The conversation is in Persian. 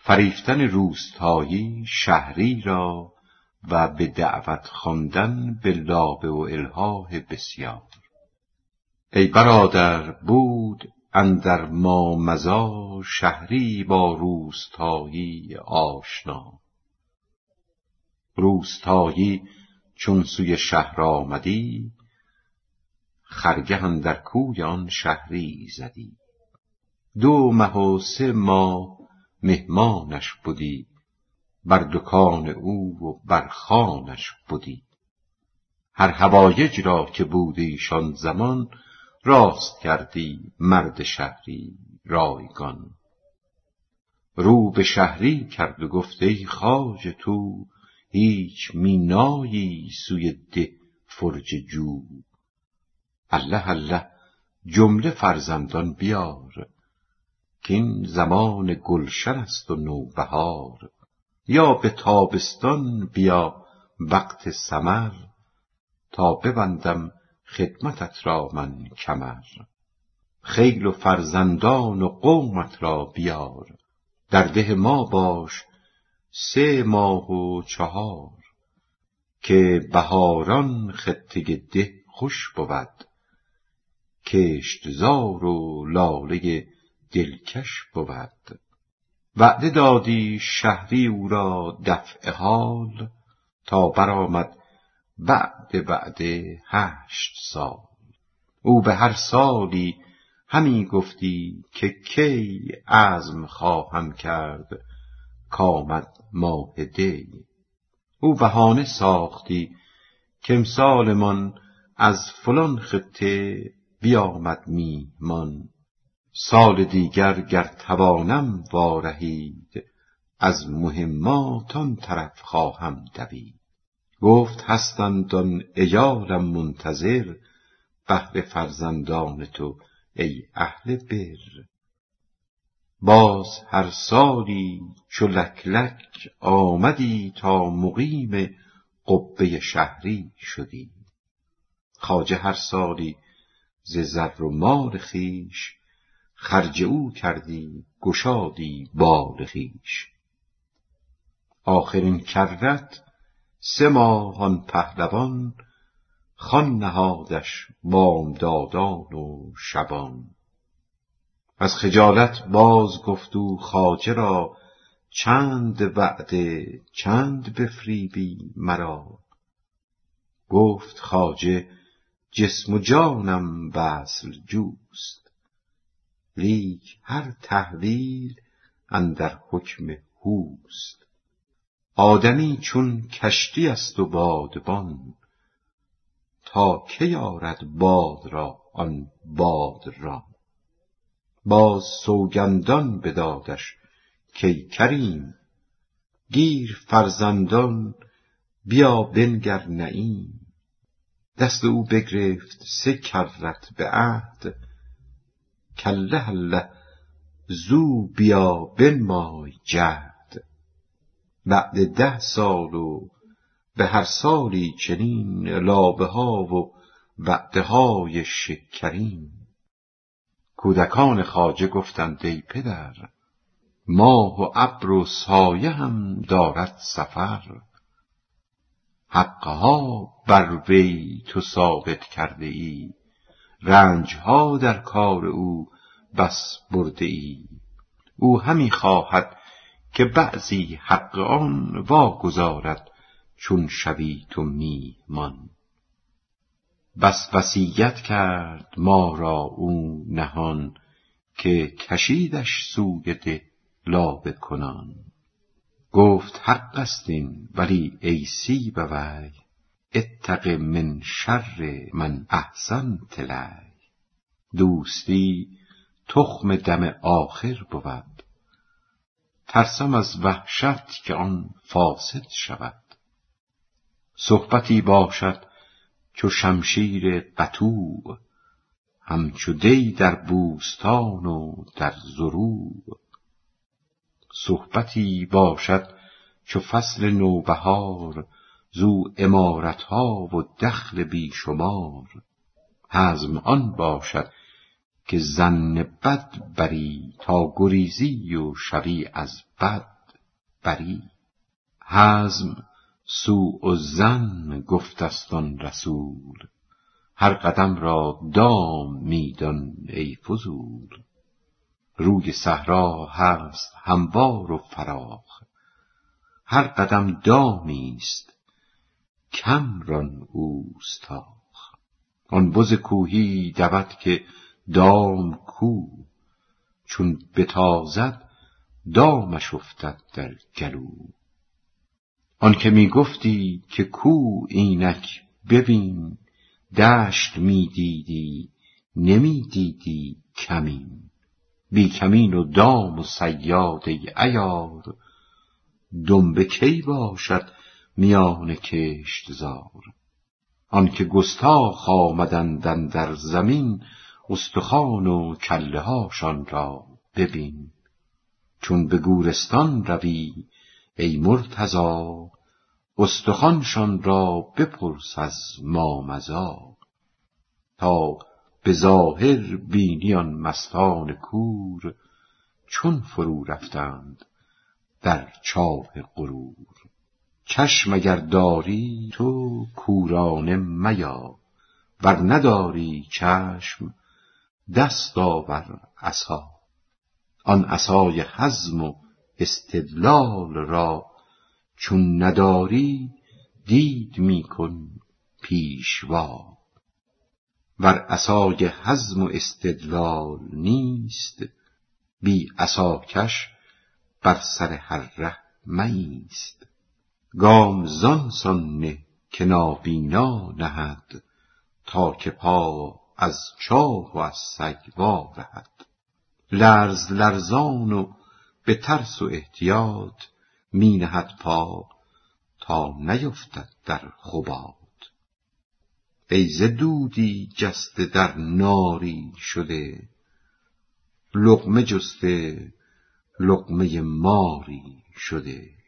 فریفتن روستایی شهری را و به دعوت خواندن به لابه و الحاح بسیار. ای برادر بود اندر ما مضی، شهری با روستایی آشنا. روستایی چون سوی شهر آمدی، خرگه اندر کوی آن شهری زدی. 2 ماه و 3 ماه مهمانش بودی، بر دکان او و بر خوانش بودی. هر حوایج را که بود ایشان زمان، راست کردی مرد شهری رایگان. رو به شهری کرد و گفت ای خواجه تو، هیچ می نایی سوی ده فرجه جو. الله الله جمله فرزندان بیار، کین زمان گلشن است و نوبهار. یا به تابستان بیا وقت ثمر، تا ببندم خدمتت را من کمر. خیل و فرزندان و قومت را بیار، در ده ما باش 3 ماه و 4. که بهاران خطه ده خوش بود، کشتزار و لاله دلکش بود. وعده دادی شهری او را دفع حال، تا برآمد بعد وعده 8 سال. او به هر سالی همی گفتی که کی عزم خواهم کرد کآمد ماه دی. او بهانه ساختی که امسال من از فلان خطه بیامد میهمان. سال دیگر گر توانم وارهید، از مهمات آن طرف خواهم دوید. گفت هستند آن عیالم منتظر، بهر فرزندان تو ای اهل بر. باز هر سالی چو لک لک آمدی، تا مقیم قبه شهری شدی. خواجه هر سالی ز زر و مال خویش، خرج او کردی گشادی بال خویش. آخرین کرت 3 ماه آن پهلوان، خوان نهادش بامدادان و شبان. از خجالت باز گفت او خواجه را، چند وعده چند بفریبی مرا. گفت خواجه جسم و جانم وصل جوست، لیک هر تحویل اندر حکم هوست. آدمی چون کشتی است و بادبان، تا کی آرد باد را آن باد را. باز سوگندان بدادش کای کریم، گیر فرزندان بیا بنگر نعیم. دست او بگرفت 3 کرت به عهد، کالله الله زو بیا بنمای جهد. بعد 10 سال و به هر سالی چنین، لابه ها و وعده های شکرین. کودکان خواجه گفتند ای پدر، ماه و ابر و سایه هم دارد سفر. حقها بر وی تو ثابت کرده ای، رنجها در کار او بس برده ای. او همی خواهد که بعضی حق آن واگذارد، چون شوی تو میهمان. بس وصیت کرد ما را او نهان، که کشیدش سوی ده لابه کنان. گفت حق است این ولی ای سیب وی، اتق من شر من احسنت الی. دوستی تخم دم آخر بود، ترسم از وحشت که آن فاسد شود. صحبتی باشد چو شمشیر قطوع، همچو دی در بوستان و در زروع. صحبتی باشد چو فصل نوبهار، زو عمارتها و دخل بی شمار. حزم آن باشد که ظن بد بری، تا گریزی و شوی از بد. بری. حزم سوء الظن گفت است آن رسول، هر قدم را دام میدان ای فضول. روی صحرا هست هموار و فراخ، هر قدم دامی است کم ران اوستاخ. آن بز کوهی دود که دام کو، چون بتازد دامش افتد در گلو. آن که می گفتی که کو اینک ببین، دشت می دیدی نمی دیدی کمین. بی کمین و دام و صیاد ای عیار، دنبه کی باشد میان کشتزار. آن که گستاخ آمدند اندر زمین، استخوان و کله هاشان را ببین. چون به گورستان روی ای مرتضی، استخوانشان را بپرس از مامضی. تا به ظاهر بینی آن مستان کور، چون فرو رفتند در چاه غرور. چشم اگر داری تو کورانه میا، ور نداری چشم دست آور عصا. آن عصای حزم و استدلال را، چون نداری دید می کن پیشوا. ور عصای حزم و استدلال نیست، بی عصاکش بر سر هر ره مایست. گام زان سان نه که نابینا نهد، تا که پا از چاه و از سگ وارهد. لرز لرزان و به ترس و احتیاط، می نهد پا تا نیفتد در خبات. ای ز دودی جسته در ناری شده، لقمه جسته لقمه ماری شده.